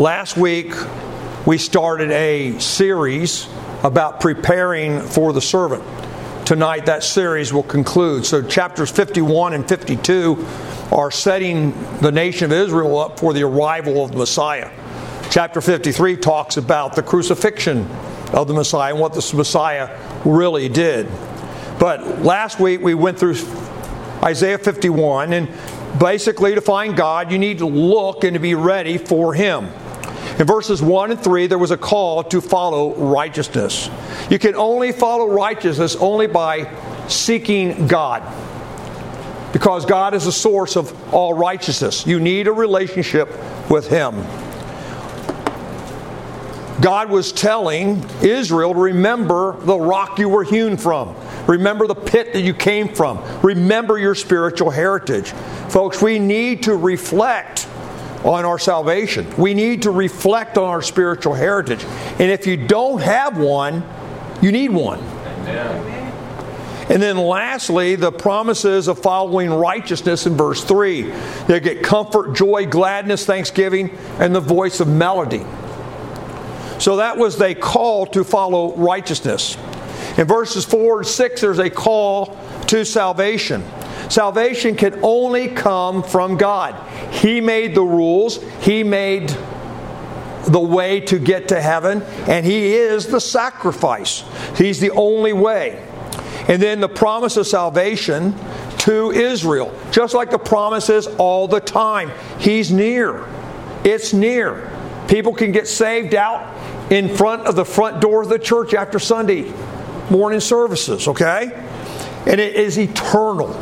Last week, we started a series about preparing for the servant. Tonight, that series will conclude. So chapters 51 and 52 are setting the nation of Israel up for the arrival of the Messiah. Chapter 53 talks about the crucifixion of the Messiah and what the Messiah really did. But last week, we went through Isaiah 51, and basically to find God, you need to look and to be ready for Him. In verses 1 and 3, there was a call to follow righteousness. You can only follow righteousness only by seeking God, because God is the source of all righteousness. You need a relationship with Him. God was telling Israel to remember the rock you were hewn from. Remember the pit that you came from. Remember your spiritual heritage. Folks, we need to reflect on our salvation. We need to reflect on our spiritual heritage. And if you don't have one, you need one. Amen. And then lastly, the promises of following righteousness in verse 3. They get comfort, joy, gladness, thanksgiving, and the voice of melody. So that was the call to follow righteousness. In verses 4 and 6, there's a call to salvation. Salvation can only come from God. He made the rules. He made the way to get to heaven. And He is the sacrifice. He's the only way. And then the promise of salvation to Israel. Just like the promise is all the time. He's near. It's near. People can get saved out in front of the front door of the church after Sunday morning services, okay? And it is eternal.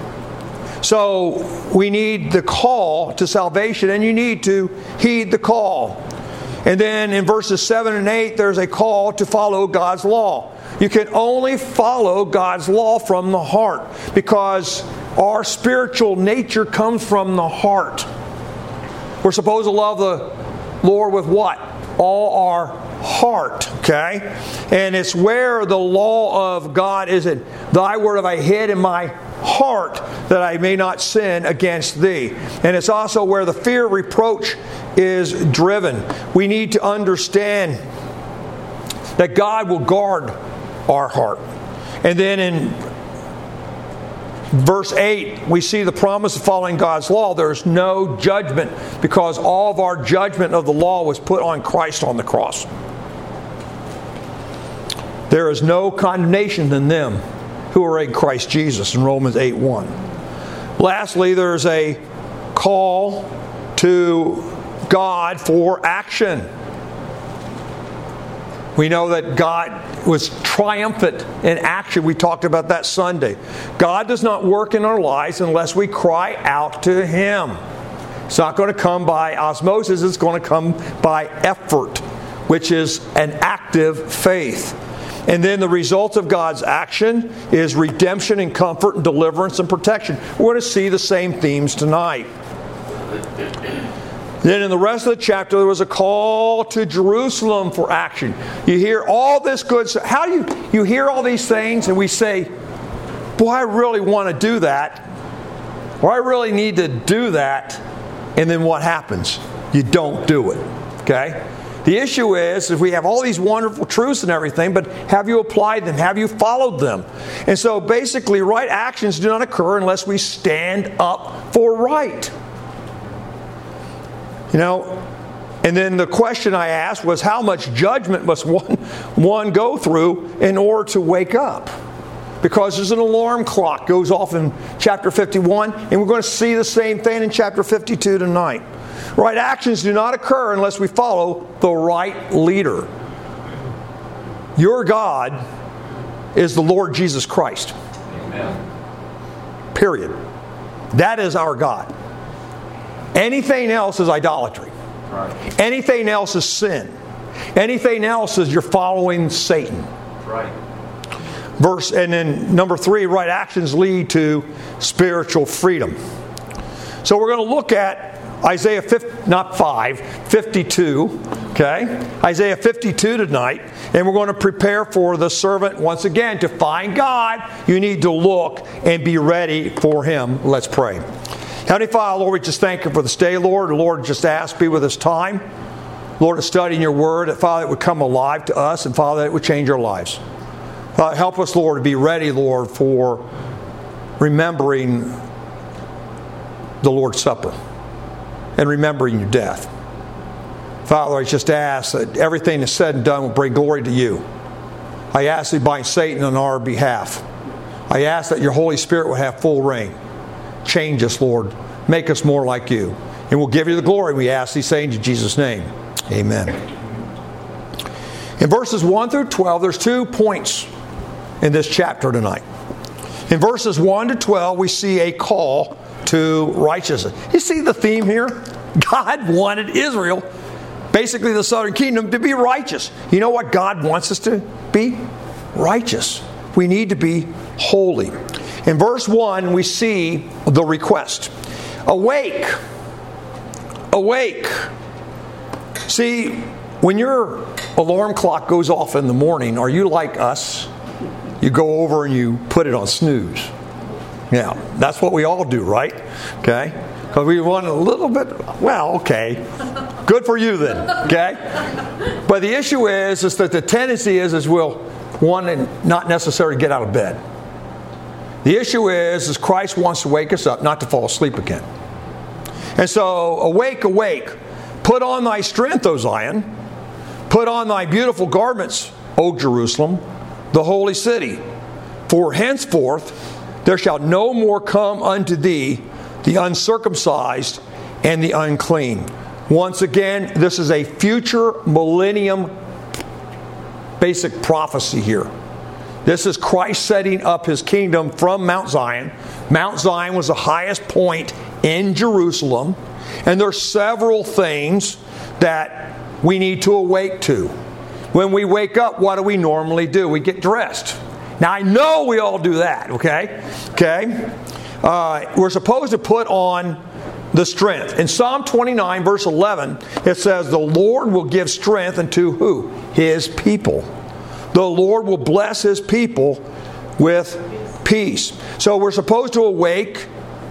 So we need the call to salvation, and you need to heed the call. And then in verses 7 and 8, there's a call to follow God's law. You can only follow God's law from the heart, because our spiritual nature comes from the heart. We're supposed to love the Lord with what? All our heart, okay? And it's where the law of God is in. Thy word have I hid in my heart, that I may not sin against thee. And it's also where the fear of reproach is driven. We need to understand that God will guard our heart. And then in verse 8, we see the promise of following God's law. There's no judgment, because all of our judgment of the law was put on Christ on the cross. There is no condemnation in them who are in Christ Jesus, in Romans 8:1. Lastly, there's a call to God for action. We know that God was triumphant in action. We talked about that Sunday. God does not work in our lives unless we cry out to Him. It's not going to come by osmosis. It's going to come by effort, which is an active faith. And then the result of God's action is redemption and comfort and deliverance and protection. We're going to see the same themes tonight. Then in the rest of the chapter, there was a call to Jerusalem for action. You hear all this good stuff. How do you hear all these things and we say, boy, I really want to do that. Or I really need to do that. And then what happens? You don't do it. Okay? The issue is, if we have all these wonderful truths and everything, but have you applied them? Have you followed them? And so basically, right actions do not occur unless we stand up for right. You know, and then the question I asked was, how much judgment must one go through in order to wake up? Because there's an alarm clock goes off in chapter 51, and we're going to see the same thing in chapter 52 tonight. Right actions do not occur unless we follow the right leader. Your God is the Lord Jesus Christ. Amen. Period. That is our God. Anything else is idolatry. Right. Anything else is sin. Anything else is you're following Satan. Right. And then number 3, right actions lead to spiritual freedom. So we're going to look at Isaiah 52, okay? Isaiah 52 tonight, and we're going to prepare for the servant once again. To find God, you need to look and be ready for Him. Let's pray. Heavenly Father, Lord, we just thank You for this day, Lord. Lord, just ask, be with us time. Lord, to studying your word, that, Father, it would come alive to us, and, Father, that it would change our lives. Father, help us, Lord, to be ready, Lord, for remembering the Lord's Supper and remembering your death. Father, I just ask that everything that's said and done will bring glory to you. I ask that you bind Satan on our behalf. I ask that your Holy Spirit will have full reign. Change us, Lord. Make us more like you. And we'll give you the glory, we ask these things in Jesus' name. Amen. In verses 1 through 12, there's 2 points in this chapter tonight. In verses 1 to 12, we see a call to righteousness. You see the theme here? God wanted Israel, basically the southern kingdom, to be righteous. You know what God wants us to be? Righteous. We need to be holy. In verse 1, we see the request. Awake. Awake. See, when your alarm clock goes off in the morning, are you like us? You go over and you put it on snooze. Yeah, that's what we all do, right? Okay? Because we want a little bit, well, okay. Good for you then, okay? But the issue is that the tendency is we'll want to not necessarily get out of bed. The issue is Christ wants to wake us up, not to fall asleep again. And so, awake, awake. Put on thy strength, O Zion. Put on thy beautiful garments, O Jerusalem, the holy city. For henceforth there shall no more come unto thee the uncircumcised and the unclean. Once again, this is a future millennium basic prophecy here. This is Christ setting up his kingdom from Mount Zion. Mount Zion was the highest point in Jerusalem. And there's several things that we need to awake to. When we wake up, what do we normally do? We get dressed. Now, I know we all do that, okay? We're supposed to put on the strength. In Psalm 29, verse 11, it says, the Lord will give strength unto who? His people. The Lord will bless his people with peace. So we're supposed to awake.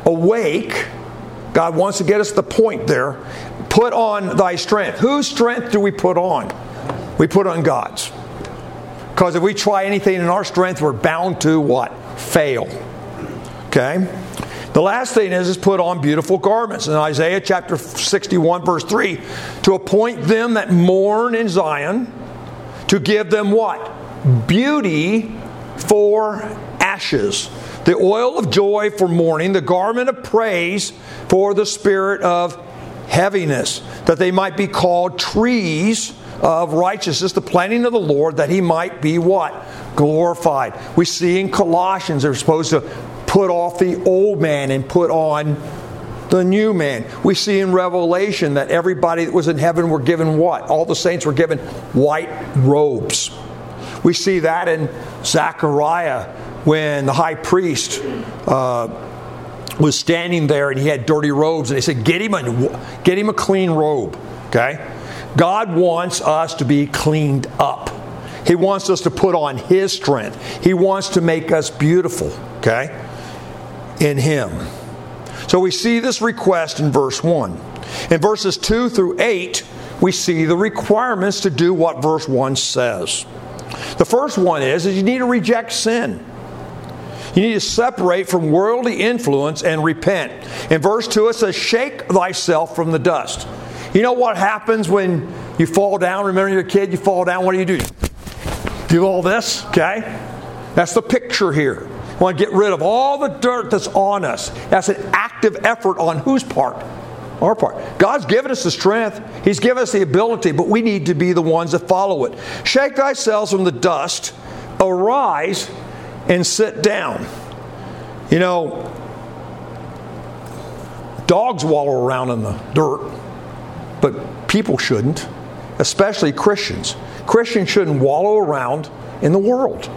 God wants to get us to the point there. Put on thy strength. Whose strength do we put on? We put on God's. Because if we try anything in our strength, we're bound to what? Fail. Okay? The last thing is put on beautiful garments. In Isaiah chapter 61, verse 3, to appoint them that mourn in Zion, to give them what? Beauty for ashes. The oil of joy for mourning, the garment of praise for the spirit of heaviness, that they might be called trees of righteousness, the planting of the Lord, that he might be what? Glorified. We see in Colossians they're supposed to put off the old man and put on the new man. We see in Revelation that everybody that was in heaven were given what? All the saints were given white robes. We see that in Zechariah when the high priest was standing there and he had dirty robes, and they said, get him a clean robe. Okay? God wants us to be cleaned up. He wants us to put on his strength. He wants to make us beautiful. Okay? In him. So we see this request in verse 1. In verses 2 through 8, we see the requirements to do what verse 1 says. The first one is you need to reject sin. You need to separate from worldly influence and repent. In verse 2 it says, shake thyself from the dust. You know what happens when you fall down? Remember you're a kid, you fall down, what do? Do all this, okay? That's the picture here. We want to get rid of all the dirt that's on us. That's an active effort on whose part? Our part. God's given us the strength. He's given us the ability, but we need to be the ones that follow it. Shake thyself from the dust, arise, and sit down. You know, dogs wallow around in the dirt, but people shouldn't, especially Christians. Christians shouldn't wallow around in the world.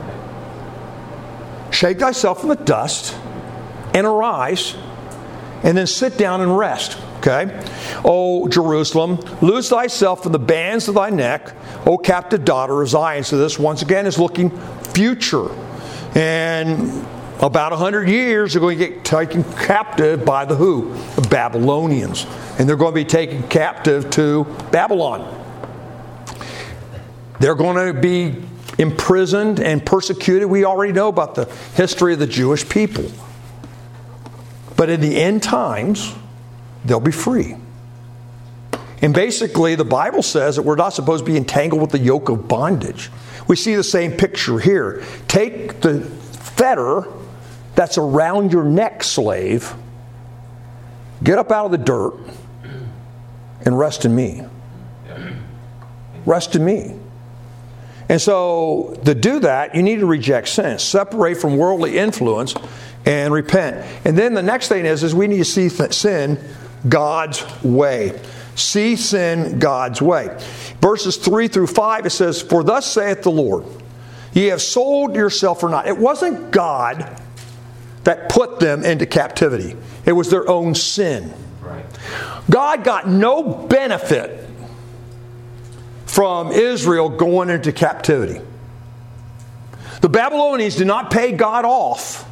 Shake thyself from the dust and arise, and then sit down and rest. Okay? O Jerusalem, loose thyself from the bands of thy neck, O captive daughter of Zion. So this once again is looking future. And About 100 years, they're going to get taken captive by the who? The Babylonians. And they're going to be taken captive to Babylon. They're going to be imprisoned and persecuted. We already know about the history of the Jewish people. But in the end times, they'll be free. And basically, the Bible says that we're not supposed to be entangled with the yoke of bondage. We see the same picture here. Take the fetter that's around your neck, slave. Get up out of the dirt and rest in me. Rest in me. And so, to do that, you need to reject sin. Separate from worldly influence and repent. And then the next thing is we need to see sin God's way. See sin God's way. Verses 3 through 5, it says, "For thus saith the Lord, ye have sold yourself for naught." It wasn't God that put them into captivity. It was their own sin. Right. God got no benefit from Israel going into captivity. The Babylonians did not pay God off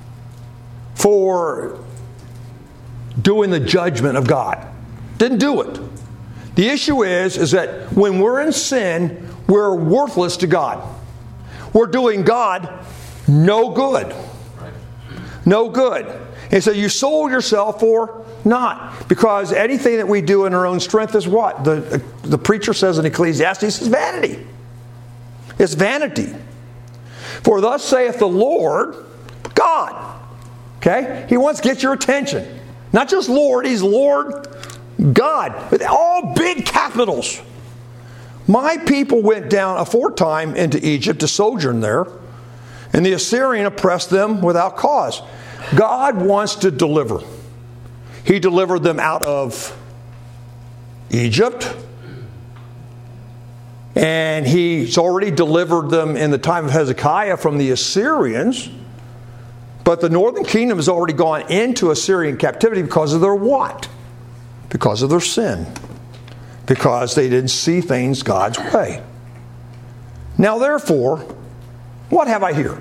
for doing the judgment of God. Didn't do it. The issue is that when we're in sin, we're worthless to God. We're doing God no good. No good. And so you sold yourself for naught. Because anything that we do in our own strength is what? The preacher says in Ecclesiastes is vanity. It's vanity. For thus saith the Lord God. Okay? He wants to get your attention. Not just Lord, He's Lord God. With all big capitals. My people went down aforetime into Egypt to sojourn there, and the Assyrian oppressed them without cause. God wants to deliver. He delivered them out of Egypt, and He's already delivered them in the time of Hezekiah from the Assyrians. But the northern kingdom has already gone into Assyrian captivity because of their what? Because of their sin. Because they didn't see things God's way. Now therefore, what have I here?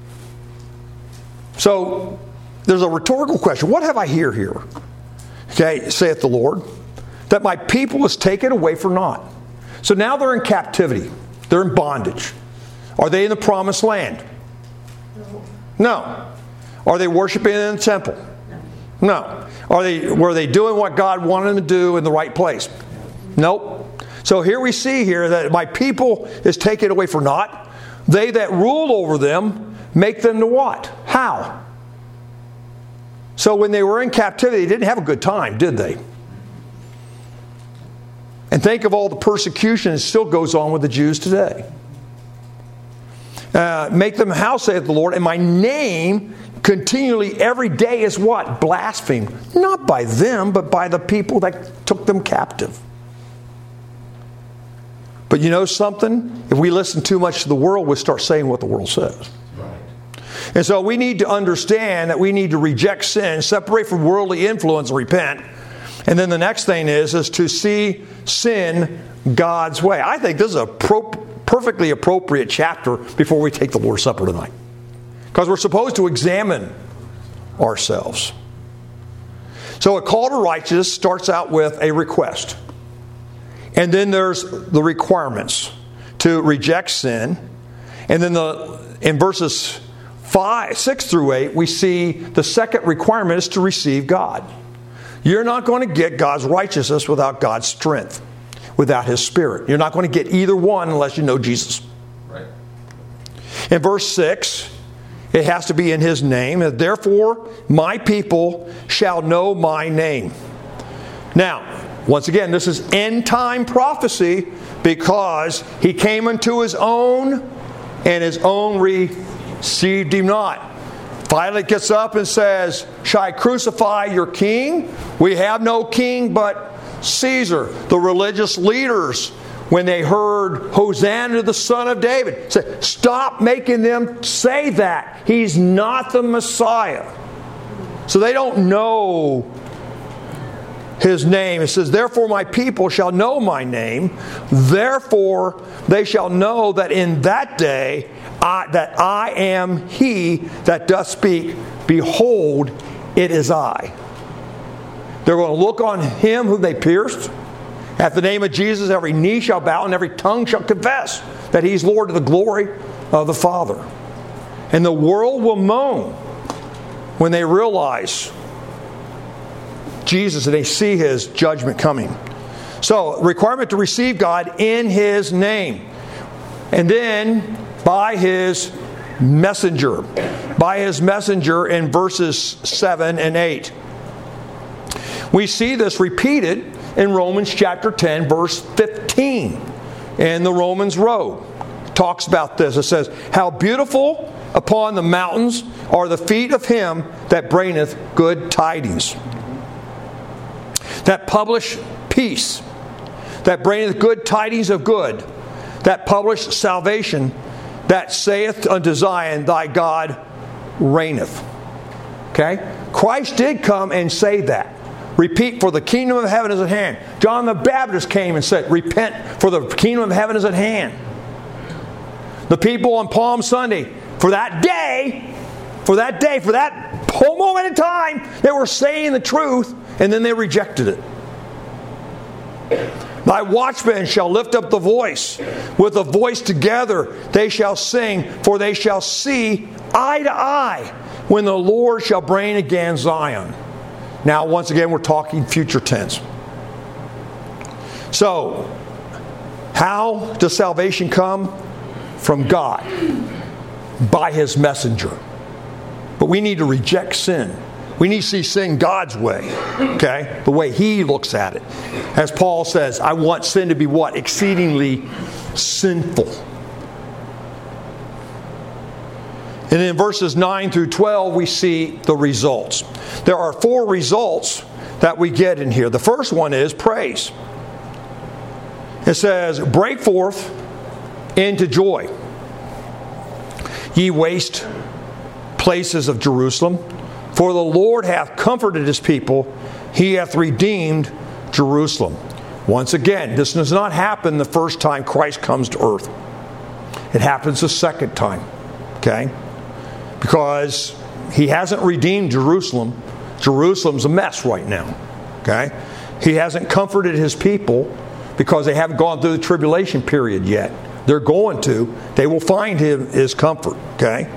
So, there's a rhetorical question. What have I here? Okay, saith the Lord, that my people is taken away for naught. So now they're in captivity. They're in bondage. Are they in the promised land? No. Are they worshiping in the temple? No. Were they doing what God wanted them to do in the right place? Nope. So here we see here that my people is taken away for naught. They that rule over them make them to what? How? So when they were in captivity, they didn't have a good time, did they? And think of all the persecution that still goes on with the Jews today. Make them how, saith the Lord, and my name continually every day is what? Blasphemed. Not by them, but by the people that took them captive. But you know something? If we listen too much to the world, we'll start saying what the world says. Right. And so we need to understand that we need to reject sin, separate from worldly influence, and repent. And then the next thing is to see sin God's way. I think this is a perfectly appropriate chapter before we take the Lord's Supper tonight. Because we're supposed to examine ourselves. So a call to righteousness starts out with a request. And then there's the requirements to reject sin. And then in verses 6 through 8, we see the second requirement is to receive God. You're not going to get God's righteousness without God's strength, without His Spirit. You're not going to get either one unless you know Jesus. Right. In verse 6, it has to be in His name. Therefore, my people shall know my name. Now, once again, this is end-time prophecy because He came unto His own, and His own received Him not. Pilate gets up and says, shall I crucify your king? We have no king but Caesar. The religious leaders, when they heard Hosanna to the Son of David, said, stop making them say that. He's not the Messiah. So they don't know His name. It says, therefore my people shall know my name. Therefore they shall know that in that day that I am He that doth speak. Behold, it is I. They're going to look on Him whom they pierced. At the name of Jesus, every knee shall bow and every tongue shall confess that He's Lord to the glory of the Father. And the world will moan when they realize Jesus and they see His judgment coming. So, requirement to receive God in His name. And then by His messenger. By His messenger in verses 7 and 8. We see this repeated in Romans chapter 10, verse 15. In the Romans Road. It talks about this. It says, how beautiful upon the mountains are the feet of him that bringeth good tidings. That publish peace. That bringeth good tidings of good. That publish salvation. That saith unto Zion, thy God reigneth. Okay? Christ did come and say that. Repeat, for the kingdom of heaven is at hand. John the Baptist came and said, repent, for the kingdom of heaven is at hand. The people on Palm Sunday, for that whole moment in time, they were saying the truth, and then they rejected it. Thy watchmen shall lift up the voice. With a voice together they shall sing, for they shall see eye to eye when the Lord shall bring again Zion. Now, once again, we're talking future tense. So, how does salvation come? From God. By His messenger. But we need to reject sin. We need to see sin God's way. Okay? The way He looks at it. As Paul says, I want sin to be what? Exceedingly sinful. And in verses 9 through 12, we see the results. There are 4 results that we get in here. The first one is praise. It says, break forth into joy, ye waste places of Jerusalem. For the Lord hath comforted His people. He hath redeemed Jerusalem. Once again, this does not happen the first time Christ comes to earth. It happens the second time. Okay? Because He hasn't redeemed Jerusalem. Jerusalem's a mess right now. Okay? He hasn't comforted His people because they haven't gone through the tribulation period yet. They're going to. They will find His comfort. Okay?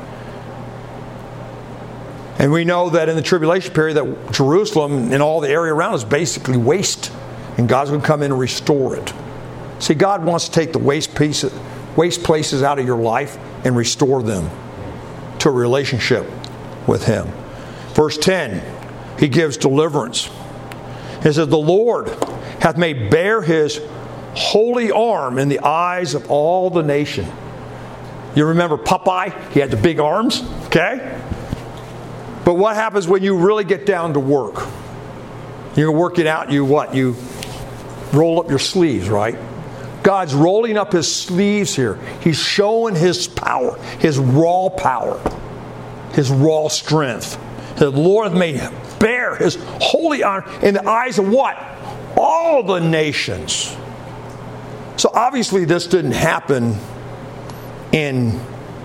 And we know that in the tribulation period that Jerusalem and all the area around is basically waste. And God's going to come in and restore it. See, God wants to take the waste places out of your life and restore them to a relationship with Him. Verse 10, He gives deliverance. It says, the Lord hath made bare His holy arm in the eyes of all the nation. You remember Popeye? He had the big arms. Okay? But what happens when you really get down to work? You're working out, you roll up your sleeves, right? God's rolling up His sleeves here. He's showing His power, His raw power, His raw strength. The Lord made bare His holy arm in the eyes of what? All the nations. So obviously this didn't happen in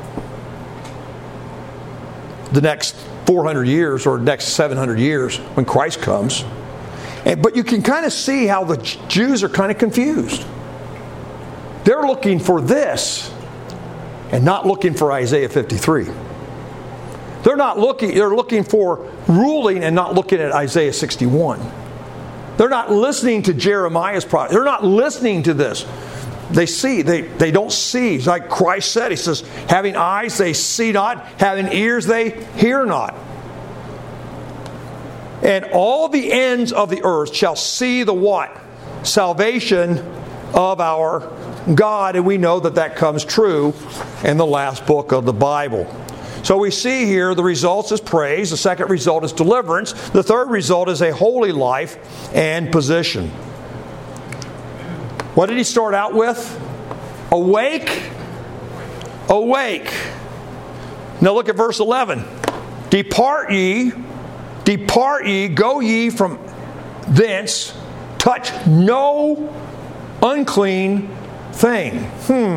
the next 400 years or next 700 years when Christ comes. But you can kind of see how the Jews are kind of confused. They're looking for this and not looking for Isaiah 53. They're looking for ruling and not looking at Isaiah 61. They're not listening to Jeremiah's prophet. They're not listening to this. They don't see. It's like Christ said, He says, having eyes they see not, having ears they hear not. And all the ends of the earth shall see the what? Salvation of our God. And we know that comes true in the last book of the Bible. So we see here the results is praise. The second result is deliverance. The third result is a holy life and position. What did He start out with? Awake. Awake. Now look at verse 11. Depart ye, go ye from thence touch no unclean thing.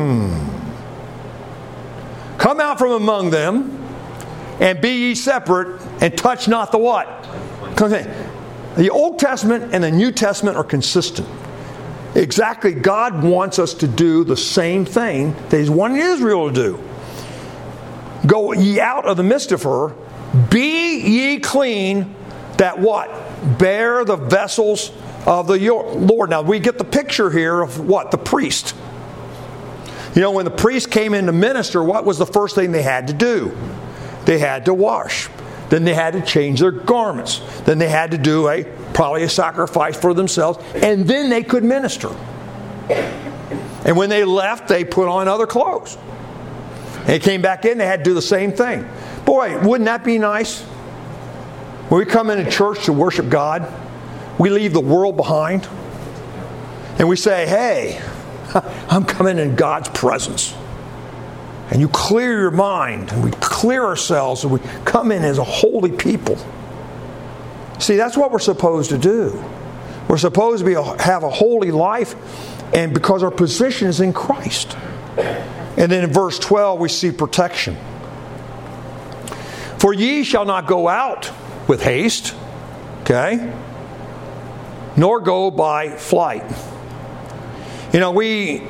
Come out from among them, and be ye separate, and touch not the what? The Old Testament and the New Testament are consistent. Exactly, God wants us to do the same thing that He's wanting Israel to do. Go ye out of the midst of her, be ye clean, that what? Bear the vessels of the Lord. Now we get the picture here of what? The priest. You know, when the priest came in to minister, what was the first thing they had to do? They had to wash. Then they had to change their garments. Then they had to do probably a sacrifice for themselves. And then they could minister. And when they left, they put on other clothes. And they came back in, they had to do the same thing. Boy, wouldn't that be nice? When we come into church to worship God, we leave the world behind. And we say, hey, I'm coming in God's presence. And you clear your mind, and we clear ourselves, and we come in as a holy people. See, that's what we're supposed to do. We're supposed to have a holy life, and because our position is in Christ. And then in verse 12, we see protection. For ye shall not go out with haste, okay, nor go by flight. You know, we,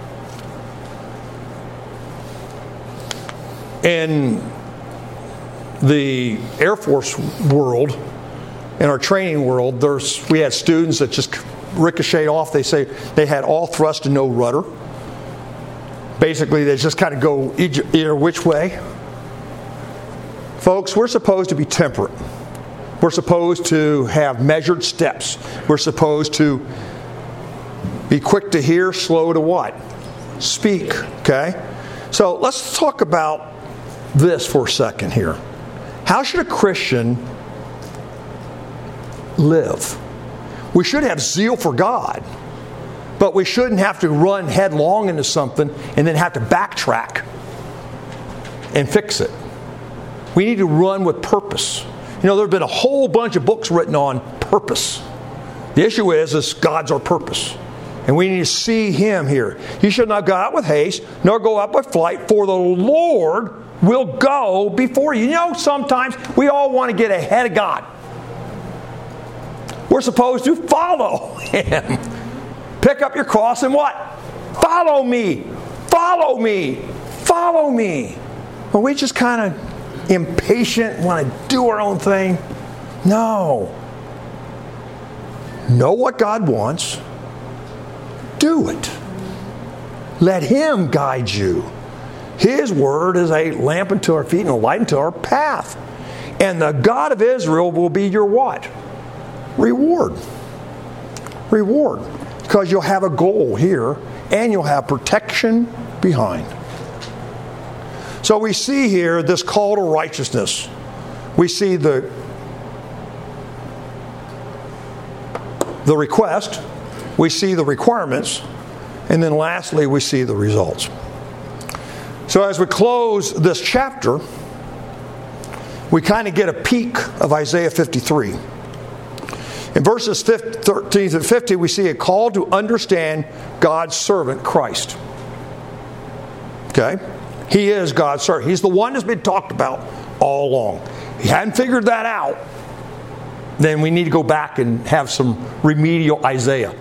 in the Air Force world, in our training world, we had students that just ricochet off. They say they had all thrust and no rudder. Basically, they just kind of go either which way. Folks, we're supposed to be temperate. We're supposed to have measured steps. We're supposed to be quick to hear, slow to what? Speak, okay? So let's talk about this for a second here. How should a Christian live? We should have zeal for God, but we shouldn't have to run headlong into something and then have to backtrack and fix it. We need to run with purpose. You know, there have been a whole bunch of books written on purpose. The issue is God's our purpose. And we need to see Him here. You shall not go out with haste, nor go out by flight, for the Lord will go before you. You know, sometimes we all want to get ahead of God. We're supposed to follow Him. Pick up your cross and what? Follow me. Follow me. Follow me. Well, we just kind of impatient, want to do our own thing. No. Know what God wants. Do it. Let Him guide you. His word is a lamp unto our feet and a light unto our path. And the God of Israel will be your what? Reward. Reward. Because you'll have a goal here and you'll have protection behind. So we see here this call to righteousness. We see the request. We see the requirements. And then lastly, we see the results. So as we close this chapter, we kind of get a peek of Isaiah 53. In verses 13 to 50, we see a call to understand God's servant, Christ. Okay? He is God's servant. He's the one that's been talked about all along. If you hadn't figured that out, then we need to go back and have some remedial Isaiah.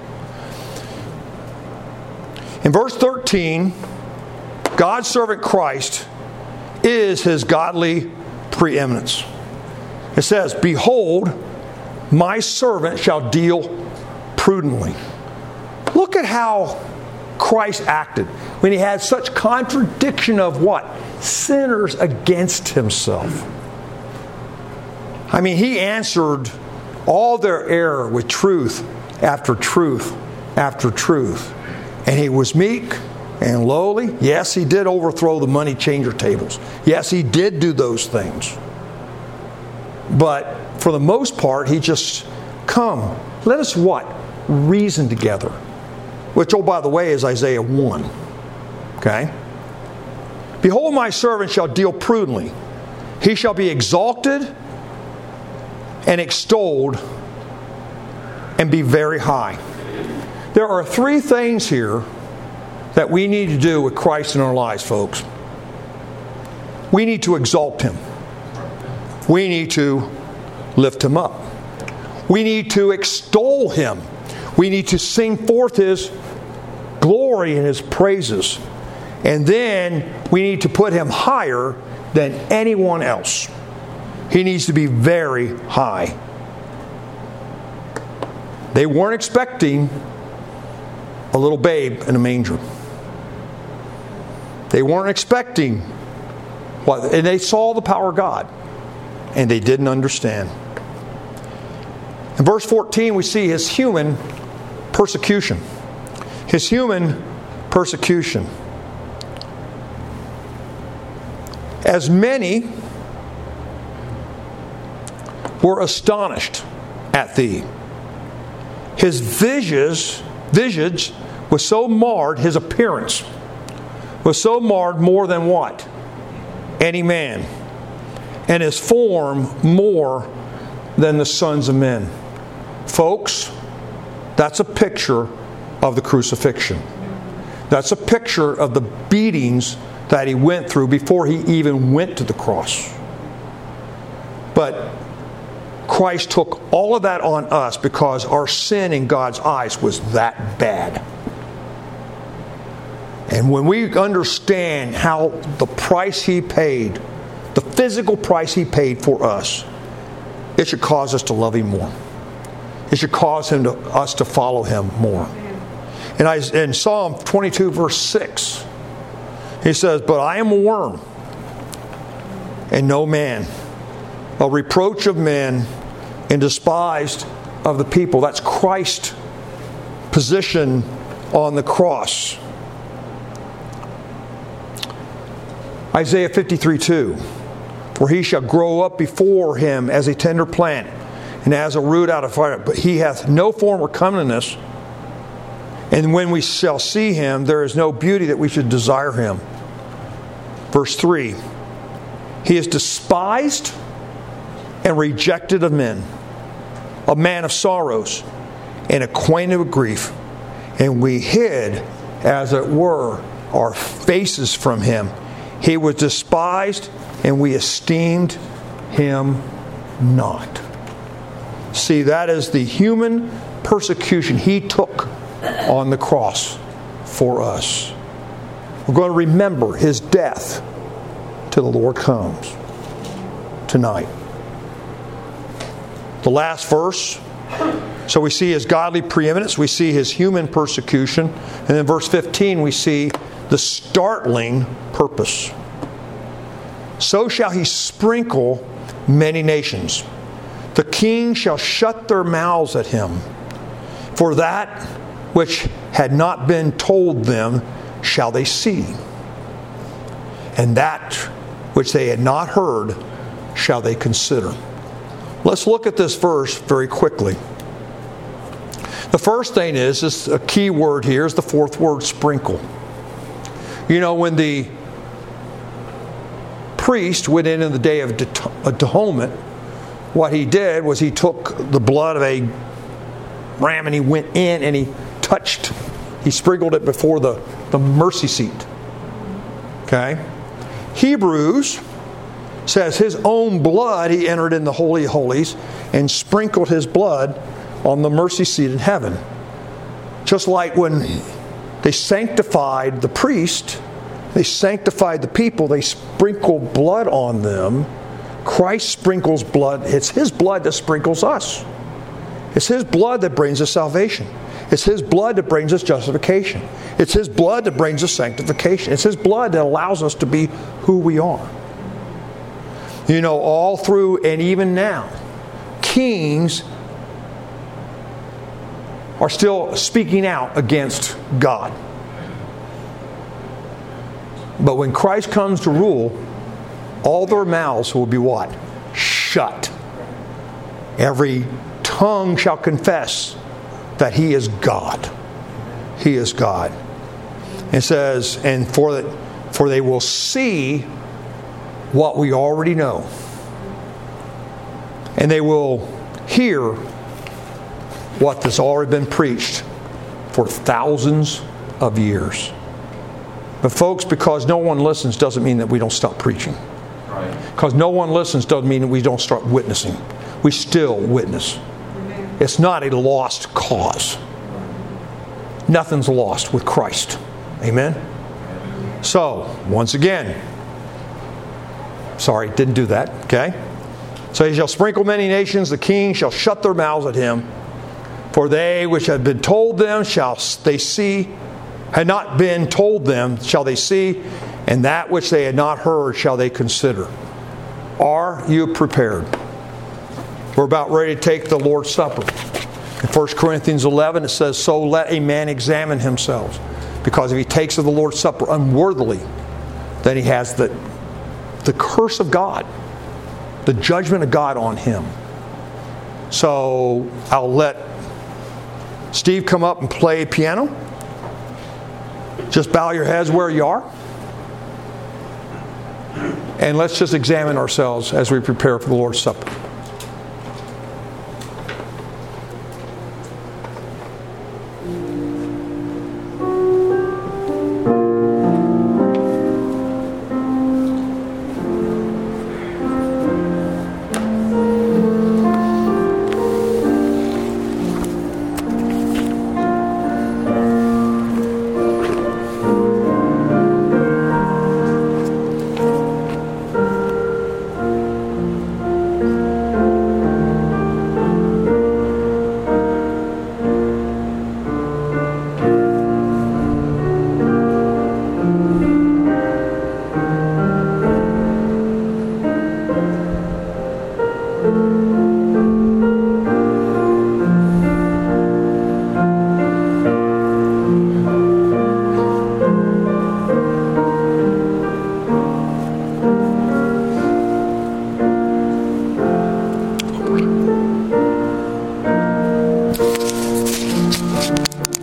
In verse 13, God's servant Christ is His godly preeminence. It says, behold, my servant shall deal prudently. Look at how Christ acted when He had such contradiction of what? Sinners against Himself. I mean, He answered all their error with truth after truth after truth. And He was meek and lowly. Yes, He did overthrow the money changer tables. Yes, He did do those things. But for the most part, He just, come, let us what? Reason together. Which, oh, by the way, is Isaiah 1. Okay? Behold, my servant shall deal prudently. He shall be exalted and extolled and be very high. There are three things here that we need to do with Christ in our lives, folks. We need to exalt Him. We need to lift Him up. We need to extol Him. We need to sing forth His glory and His praises. And then we need to put Him higher than anyone else. He needs to be very high. They weren't expecting a little babe in a manger. They weren't expecting what, and they saw the power of God, and they didn't understand. In verse 14, we see His human persecution. His human persecution. As many were astonished at thee. His visage was so marred, his appearance was so marred more than what? Any man. And his form more than the sons of men. Folks, that's a picture of the crucifixion. That's a picture of the beatings that He went through before He even went to the cross. But Christ took all of that on us because our sin in God's eyes was that bad. And when we understand how the price He paid, the physical price He paid for us, it should cause us to love Him more. It should cause us to follow Him more. And in Psalm 22 verse 6, He says, "But I am a worm, and no man, a reproach of men, and despised of the people." That's Christ's position on the cross. Isaiah 53:2, "For he shall grow up before Him as a tender plant, and as a root out of fire. But He hath no form or comeliness. And when we shall see Him, there is no beauty that we should desire Him." Verse 3, "He is despised and rejected of men, a man of sorrows, and acquainted with grief. And we hid, as it were, our faces from Him. He was despised, and we esteemed Him not." See, that is the human persecution He took on the cross for us. We're going to remember His death till the Lord comes tonight. The last verse. So we see His godly preeminence. We see His human persecution. And in verse 15 we see the startling purpose. "So shall He sprinkle many nations. The kings shall shut their mouths at Him. For that which had not been told them shall they see. And that which they had not heard shall they consider." Let's look at this verse very quickly. The first thing is a key word here is the fourth word, sprinkle. You know, when the priest went in the day of atonement, what he did was he took the blood of a ram and he went in and he sprinkled it before the mercy seat. Okay? Hebrews says His own blood He entered in the Holy of Holies and sprinkled His blood on the mercy seat in heaven. Just like when they sanctified the priest, they sanctified the people, they sprinkled blood on them. Christ sprinkles blood. It's His blood that sprinkles us. It's His blood that brings us salvation. It's His blood that brings us justification. It's His blood that brings us sanctification. It's His blood that allows us to be who we are. You know, all through and even now, kings are still speaking out against God. But when Christ comes to rule, all their mouths will be what? Shut. Every tongue shall confess that He is God. He is God. It says, and for they will see what we already know. And they will hear what has already been preached for thousands of years. But folks, because no one listens doesn't mean that we don't stop preaching. Because no one listens doesn't mean that we don't start witnessing. We still witness. It's not a lost cause. Nothing's lost with Christ. Amen? So, once again, sorry, didn't do that, okay? So he shall sprinkle many nations, the king shall shut their mouths at him. For they which have been told them shall they see, had not been told them shall they see, and that which they had not heard shall they consider. Are you prepared? We're about ready to take the Lord's Supper. In 1 Corinthians 11 it says, so let a man examine himself. Because if he takes of the Lord's Supper unworthily, then he has the curse of God, the judgment of God on him. So I'll let Steve come up and play piano. Just bow your heads where you are. And let's just examine ourselves as we prepare for the Lord's Supper.